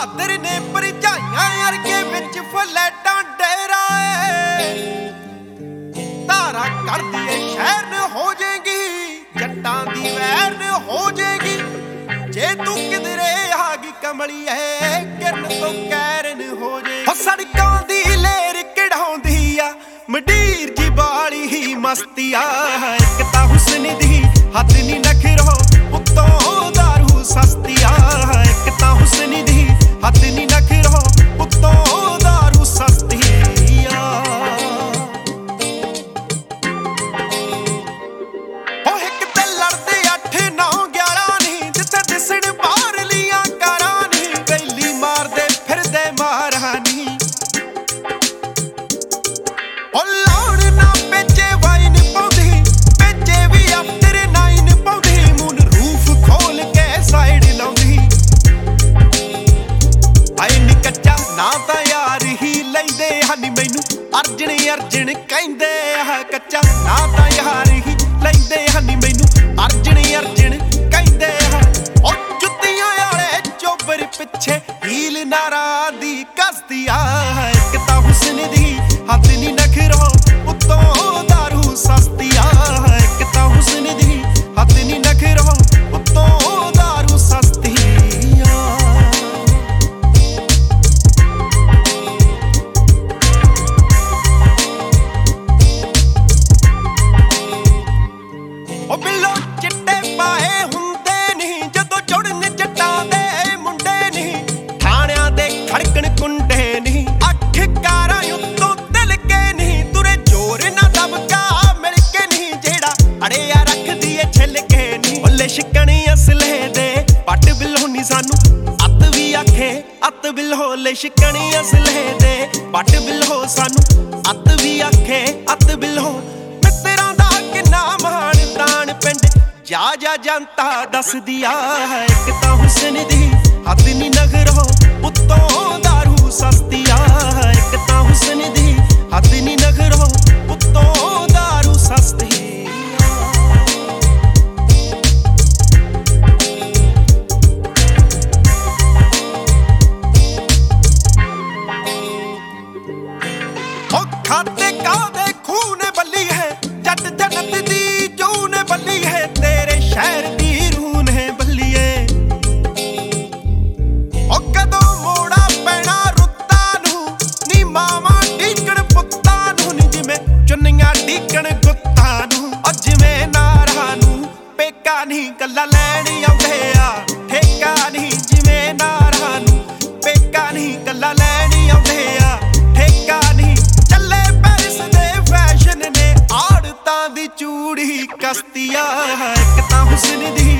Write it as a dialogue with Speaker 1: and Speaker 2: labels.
Speaker 1: ਬਹਾਦਰ ਨੇ ਭਰਜਾਈਆਂ ਅਰਗੇ ਵਿੱਚ ਫਲੈਟਾਂ ਡੇਰਾ ਏ ਧਾਰਾ ਕਰਦੀ ਏ ਸ਼ਹਿਰ ਨ ਹੋ ਜਾਏਗੀ ਜੱਟਾਂ ਦੀ ਵੈਰ ਨ ਹੋ ਜਾਏਗੀ ਜੇ ਤੂੰ ਕਿਧਰੇ ਆ ਗਈ ਕਮਲੀਏ ਕਿਰਨ ਤੋਂ ਕੈਰਨ ਹੋ ਜੇ ਸੜਕਾਂ ਦੀ ਲੇਰ ਕਢਾਉਂਦੀ ਆ ਮੰਡੀਰ ਜੀ ਬਾਲੀ ਹੀ ਮਸਤੀ ਆ ਇੱਕ ਤਾਂ ਹੁਸਨ ਦੀ ਹੱਦ ਨੀ ਨਖਰੋ ਉੱਤੋਂ ਦਾਰੂ ਸਸਤੀ ਆ ਇੱਕ ਤਾਂ ਹੁਸਨ ਦੀ ਹੱਦ ਨੀ ਨਖਰੋ ਉੱਤੋਂ ਦਾਰੂ ਸਸਤੀ ਆ ਉਹ ਇੱਕ ਤੇ ਲੜਦੇ 8 9 11 ਨਹੀਂ ਜਿੱਥੇ ਦਿਸਣ ਬਾਹਰ ਲੀਆਂ ਕਾਰਾਂ ਨਹੀਂ ਬੈਲੀ ਮਾਰਦੇ ਫਿਰਦੇ ਮਾਰਾਂ ਨਹੀਂ ਉਹ ਲਾਉਣ ਨਾ ਪੇਚੇ ਵਾਈਨ ਪਾਉਂਦੀ ਪੇਚੇ ਵੀ ਆਫਟਰ 9 ਪਾਉਂਦੀ ਮੂਨ ਰੂਫ ਖੋਲ ਕੇ ਸਾਈਡ ਲਾਉਂਦੀ ਆਈ ਨੀ ਕੱਚਾ ਨਾ ਤਾਂ ਯਾਰ ਹੀ ਲੈਂਦੇ ਹਨੀ ਮੈਨੂੰ ਅਰਜਣ ਅਰਜਣ ਕਹਿੰਦੇ ਆ ਕੱਚਾ ਨਾ ਤਾਂ ਯਾਰ ਹੀ ਲੈਂਦੇ ਹਨੀ ਮੈਨੂੰ ਅਰਜਣ ਅਰਜਣ ਕਹਿੰਦੇ ਆ ਉਹ ਜੁੱਤੀਆਂ ਵਾਲੇ ਚੋਬਰ ਪਿੱਛੇ ਹੀਲ ਨਾਰਾਂ ਦੀ ਕਸਦੀ ਆ ਇੱਕ ਤਾਂ ਹੁਸਨ ਦੀ ਹੱਦ ਨੀ ਨਖਰੋ ਉੱਤੋਂ ਦਾਰੂ ਸਸਤੀ ਆ ਇੱਕ ਤਾਂ ਹੁਸਨ ਦੀ ਹੱਦ ਨੀ ਨਖਰੋ ਉੱਤੋਂ ਦਾਰੂ ਸਸਤੀ ਆ ਉਹ ਬਿੱਲੋ ਚਿੱਟੇ ਪਾਏ ਹੁੰਦੇ ਨਹੀਂ ਜਦੋਂ ਜੁੜਨ ਜੱਟਾਂ ਦੇ ਮੁੰਡੇ ਨਹੀਂ ਥਾਣਿਆਂ ਦੇ ਖੜਕਣ ਕੁੰਡੇ ਨਹੀਂ ਅੱਖ ਕਾਰਾਂ ਉੱਤੋਂ ਦਿਲ ਕੇ ਨਹੀਂ ਤੁਰੇ ਜੋਰ ਨਾ ਦਬਕਾ ਮਿਲ ਕੇ ਨਹੀਂ ਜਿਹੜਾ ਅੜਿਆ ਰੱਖਦੀ ਏ ਛਿੱਲ ਕੇ ਨਹੀਂ ਬੱਲੇ ਸ਼ਿਕਣੀ ਅਸਲੇ ਦੇ ਪੱਟ ਬਿੱਲੋ ਨਹੀਂ ਸਾਨੂੰ ਅੱਤ ਵੀ ਆਖੇ ਅੱਤ ਬਿੱਲੋ ਲੈ ਸ਼ਿਕਣੀ ਅਸਲੇ ਦੇ ਪੱਟ ਬਿੱਲੋ ਸਾਨੂੰ ਅੱਤ ਵੀ ਆਖੇ ਅੱਤ ਬਿੱਲੋ ਮਿੱਤਰਾਂ ਦਾ ਕਿੰਨਾ ਮਾਣ ਤਾਣ ਪਿੰਡ ਜਾ ਜਨਤਾ ਦੱਸਦੀ ਆ ਇੱਕ ਤਾਂ ਹੁਸਨ ਦੀ ਹੱਦ ਨੀ ਨਖਰੋ ਉੱਤੋਂ ਦਾਰੂ ਸਸਤੀ ਆ ਇੱਕ ਤਾਂ ਹੁਸਨ ਦੀ ਹੱਦ ਨੀ ਨਖਰੋ ਉੱਤੋਂ ਦਾਰੂ ਸਸਤੀ ਉਹ ਖਾਤੇ ਕਾਦੇ ਖੂਨ ਬੱਲੀ ਹੈ ਜੱਟ ਜਨਤ ਦੀ ਜੂਨ ਬੱਲੀ ਹੈ ਤੇਰੇ ਸ਼ਹਿਰ ਦੀ ਰੂਹ ਨੇ ਬੱਲੀਏ ਉਹ ਕਦੋਂ ਮੋੜਾ ਪੈਣਾ ਰੁੱਤਾਂ ਨੂੰ ਨੀ ਮਾਵਾਂ ਢੀਕਣ ਪੁੱਤਾਂ ਨੂੰ ਨੀ ਜਿਵੇਂ ਚੁੰਨੀਆਂ ਢੀਕਣ ਗੁੱਤਾਂ ਨੂੰ ਉਹ ਜਿਵੇਂ ਨਾਰਾਂ ਨੂੰ ਪੇਕਾ ਨਹੀਂ ਗੱਲਾਂ ਲੈਣ ਆਉਂਦੇ ਆ ਠੇਕਾ ਨਹੀਂ ਜਿਵੇਂ ਨਾਰਾਂ ਨੂੰ ਪੇਕਾ ਨਹੀਂ ਗੱਲਾਂ ਲੈਣ ਆਉਂਦੇ ਆ ਠੇਕਾ ਨਹੀਂ ਚੱਲੇ ਪੈਰਿਸ ਦੇ ਫੈਸ਼ਨ ਨੇ ਆੜਤਾਂ ਦੀ ਚੂੜੀ ਕਸਤੀ ਆ ਇੱਕ ਤਾਂ ਹੁਸਨ ਦੀ